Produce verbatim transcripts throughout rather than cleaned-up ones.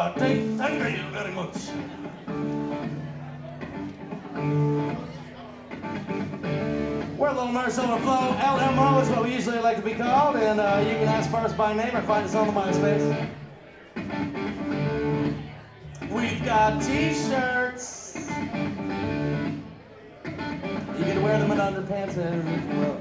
Uh, thank, thank you very much. We're a Little Nurse Overflow. L M O is what we usually like to be called, and uh, you can ask for us by name or find us on the MySpace. We've got t-shirts. You can wear them in underpants if you will.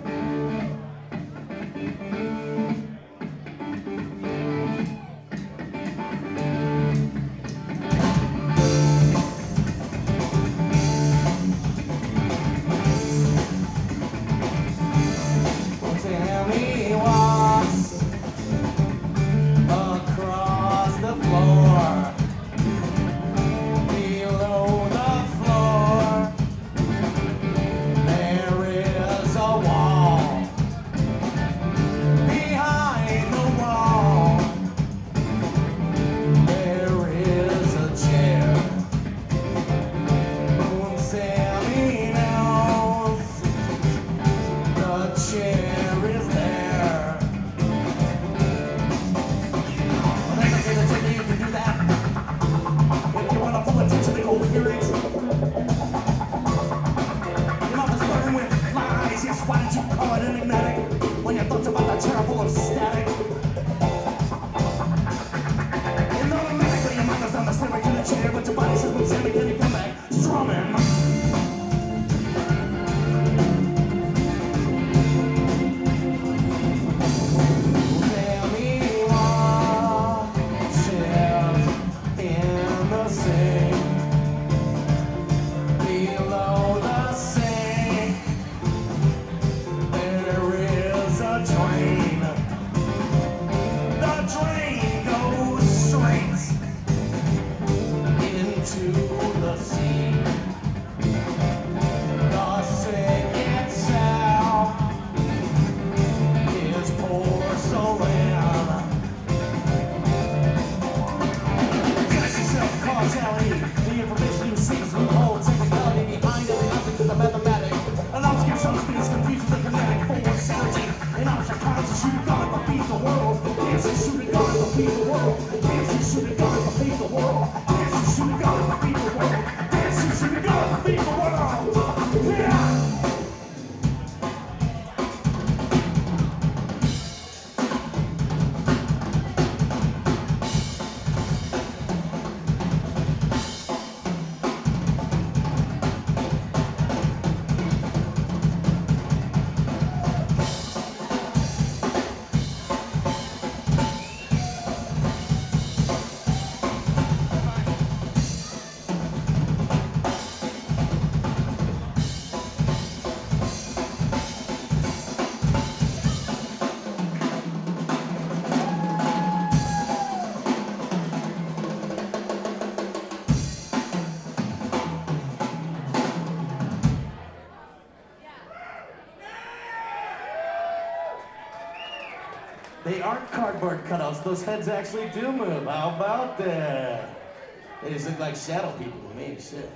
They aren't cardboard cutouts. Those heads actually do move. How about that? They just look like shadow people to me. Shit.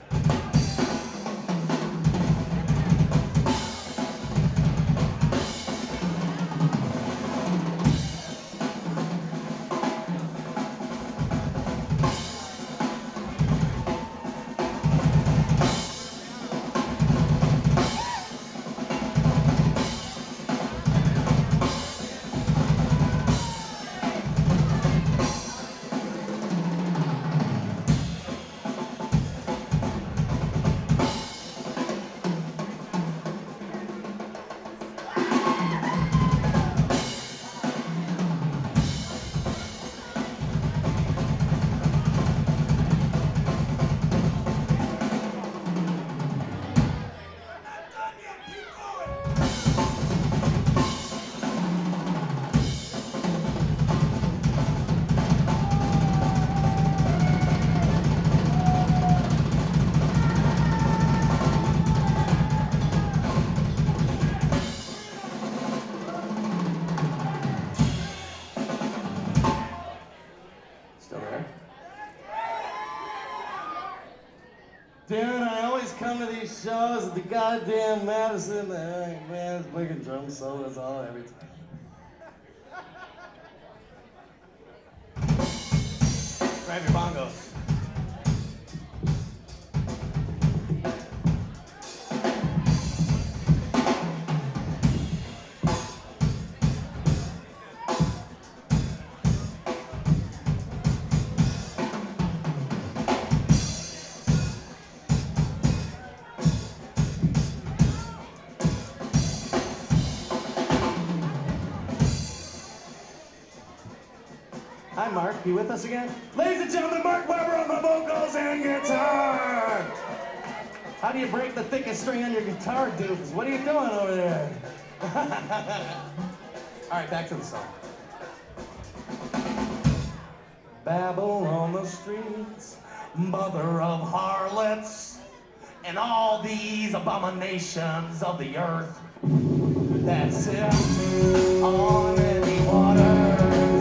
Dude, I always come to these shows at the goddamn Madison. Uh, man, it's big drum solos all every time. Grab your bongos. Hi, Mark. You with us again? Ladies and gentlemen, Mark Webber on the vocals and guitar. How do you break the thickest string on your guitar, doofus? What are you doing over there? All right, back to the song. Babble on the streets, mother of harlots, and all these abominations of the earth that sit on any waters.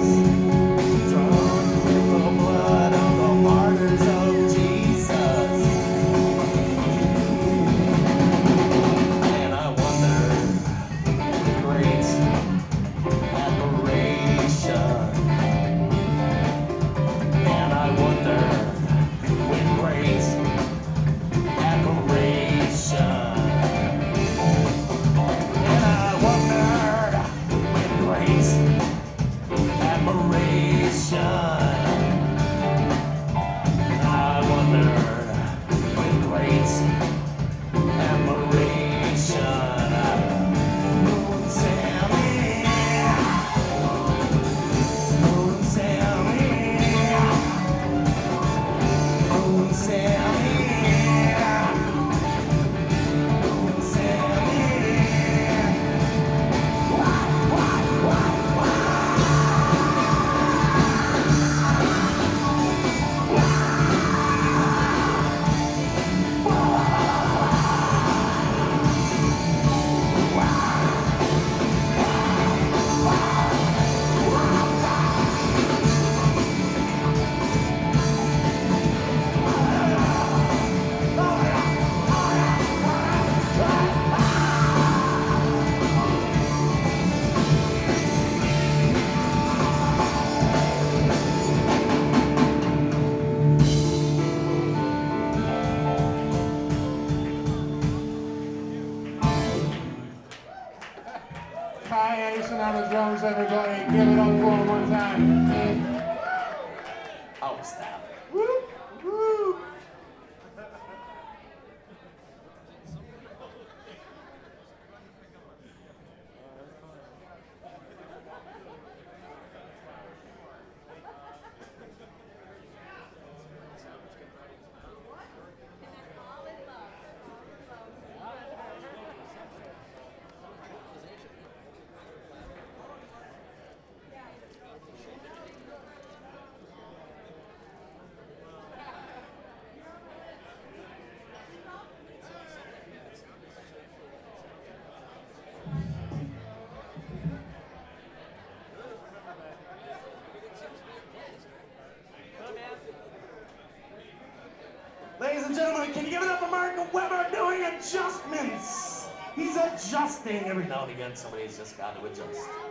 Kai Anderson on the drums, everybody. Give it up for him one time. Oh, stop. Woo! Woo! Ladies and gentlemen, can you give it up for Mark Webber doing adjustments? He's adjusting every now and again. Somebody's just got to adjust.